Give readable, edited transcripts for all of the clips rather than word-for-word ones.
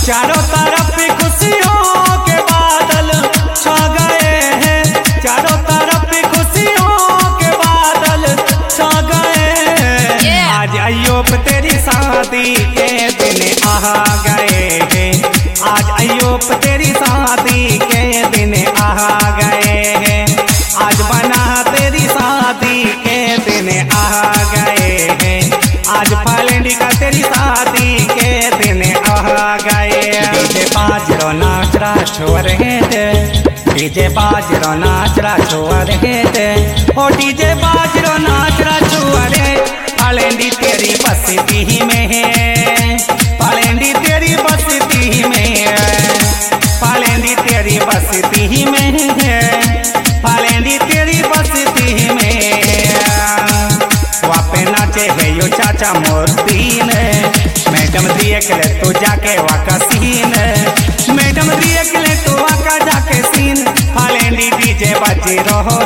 चारों तरफ खुशियों के बादल छा गए हैं, चारों तरफ खुशियों के बादल छा गए हैं। आज अय्यूब तेरी शादी के दिन आ गए हैं, आज अय्यूब तेरी शादी के दिन आ गए हैं, आज बना तेरी शादी के दिन आ गए हैं, आज फलेंडी का तेरी शादी के दिन आ गए। डीजे बाजरो नाचरा छो रहे थे, डीजे बाजरो नाचरा छो रहे थे, ओ डीजे बाजरो नाचरा छो रहे। फलेंडी तेरी बस्ती में है, फलेंडी तेरी बस्ती में है, फलेंडी तेरी बस्ती में है, फलेंडी तेरी बस्ती में। वापे नाचे है यो चाचा मोरतीन, मैडम दिए के तो जाके वाका सीन, मैडम दिए के तो वाका जाके सीन। फलेंडी डीजे बजे रहो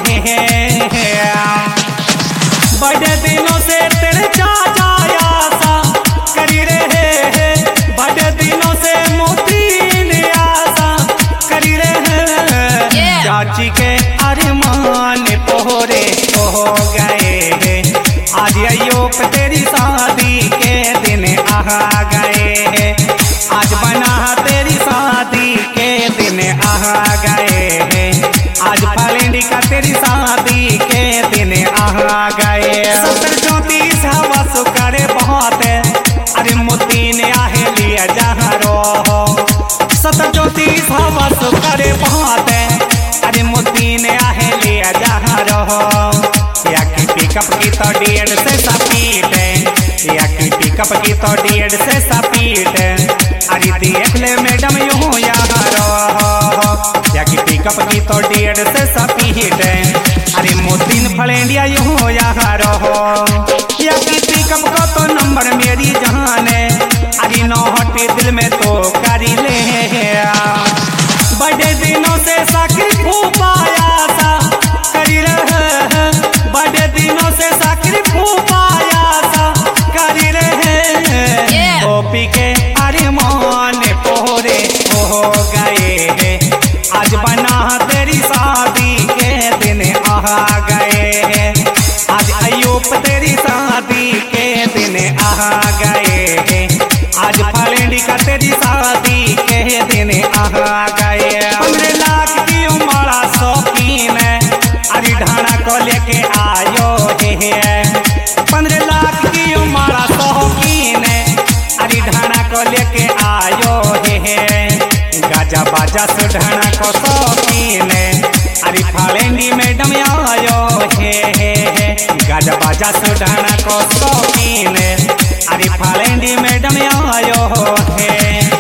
है, बड़े दिनों से तेरे चाचा आशा करी रहे हैं, बड़े दिनों से मोती ने आशा करी रहे हैं। चाची के अरमान पोरे हो गए हैं, आज अय्यूब तेरी शादी के दिन आ गए हैं, आज बना तेरी शादी के दिन आ गए हैं, आज फलेंडी का तेरी शादी के दिन आ गए। 70-34 हवा सुकरे बहुत है, अरे मोती ने आहे लिया जहाँ रो। 70-34 हवा सुकरे बहुत है, अरे मोती ने आहे लिया जहाँ रो। या की पिकअप की तो 1.5 से सपीट है, या की पिकअप की तो 1.5 से सपीट है, अरे देख ले मैडम यूं यहाँ रो। या की पिकअप की तो 1.5 से सपीट है, अरे मोतीन फलेंडिया यूं यहाँ रहो। या की पिकअप का तो नंबर मेरी जान है, अरे नौ हटे दिल में तो करी ले। बड़े दिनों से साकिर फूफाया सा करी रहे, बड़े दिनों से साकिर फूफाया सा करी रहे। ओपी के अरमान पोरे हो गए हैं, आज बना तेरी शादी के दिन आ गए हैं, आज अय्यूब तेरी शादी के दिन आ गए हैं, आज फलेंडी का तेरी शादी के दिन आ गए। 15 लाख की उम्र शौकीन है, अरे ढाना को लेके आयो है। 15 लाख की उम्र शौकीन है, अरे ढाना को लेके आयो है। गाजा बाजा से ढाना को शौकीन है, अरे फलेंडी मैडम आयो है। गाजा बाजा से ढाना को शौकीन है, अरे फलेंडी मैडम आयो है।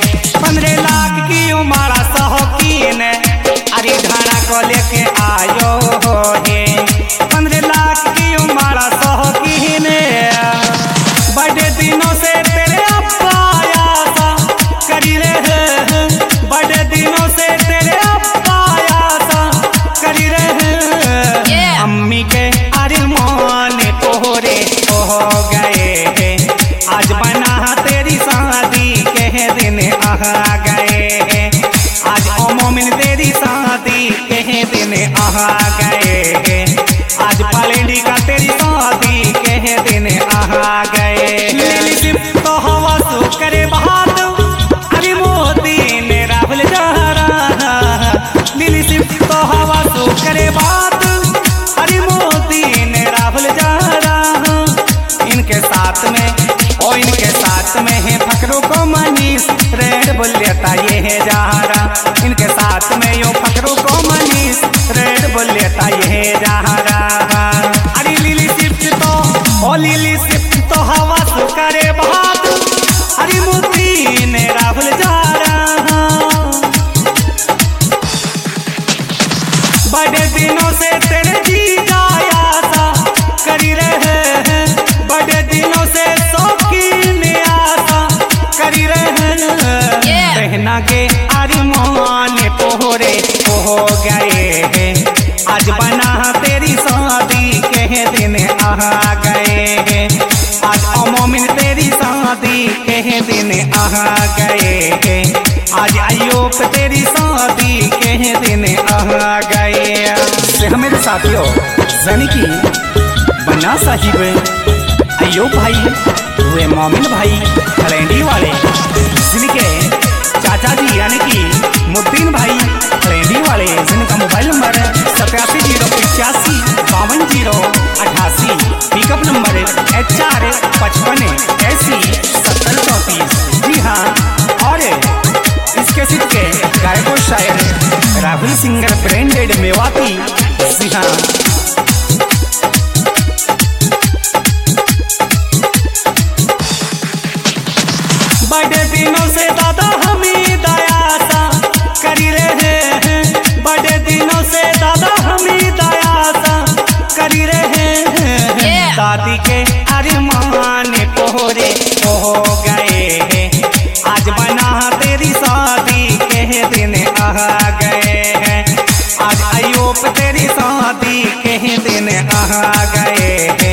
15 लाख की उम्र शौकीन है, अरे ढाना को लेके आयो है। 15 लाख की उम्र शौकीन है, बड़े दिनों से तेरे अब्बा आशा करी रहे, बड़े दिनों से तेरे अब्बा आशा करी रहे। अम्मी के अरमान पोरे हो गए हैं, आज बना तेरी शादी के दिन आ गए हैं, आज ओ मोमिन तेरी शादी के दिन आ गए हैं, आज फलेंडी का तेरी शादी के दिन आ गए। लिली सिर्फ तो हवा सुकरे बात, अरे मोती ने राहुल जा रहा। लिली सिर्फ तो हवा सुकरे बात, अरे मोती ने राहुल जा रहा। इनके साथ में ओ इनके साथ में है फकरू को मनीष, रेड बुल लेता ये है जहारा। इनके साथ में यो फकरू को मनीष, रेड बुल लेता ये है जहारा। अरे लिली सिर्फ तो ओ लिली सिर्फ तो हवा सुकरे बात, अरे मोती ने राहुल जा रहा। बड़े दिनों से तेरे जी जाया सा करी रहे हैं, बड़े दिनों से शौकीन आशा करी रहे हैं। बहना के अरमान पोरे हो गए हैं, आज बना तेरी शादी के दिन आ गए हैं, आज ओ मोमिन तेरी शादी के दिन आ गए हैं। साथियों जनी की बन्ना साहिब अयूब भाई हुए मोमिन भाई खलेंडी वाले, जिनके चाचा जी यानी कि मुद्दीन भाई खलेंडी वाले, जिनका mobile number 8705855088, pickup number HR 55807034। जी हाँ, और इसके सिद्ध के गायक शायर राहुल सिंगर ब्रांडेड मेवाती। जी हाँ, बड़े दिनों से दादा हमी दयासा करी रहे हैं, बड़े दिनों से दादा हमी दयासा करी रहे हैं। दादी के अरमान पूरे हो गए हैं, आज बना तेरी शादी के दिन आ गए हैं, आज अयूब तेरी शादी के दिन आ गए हैं।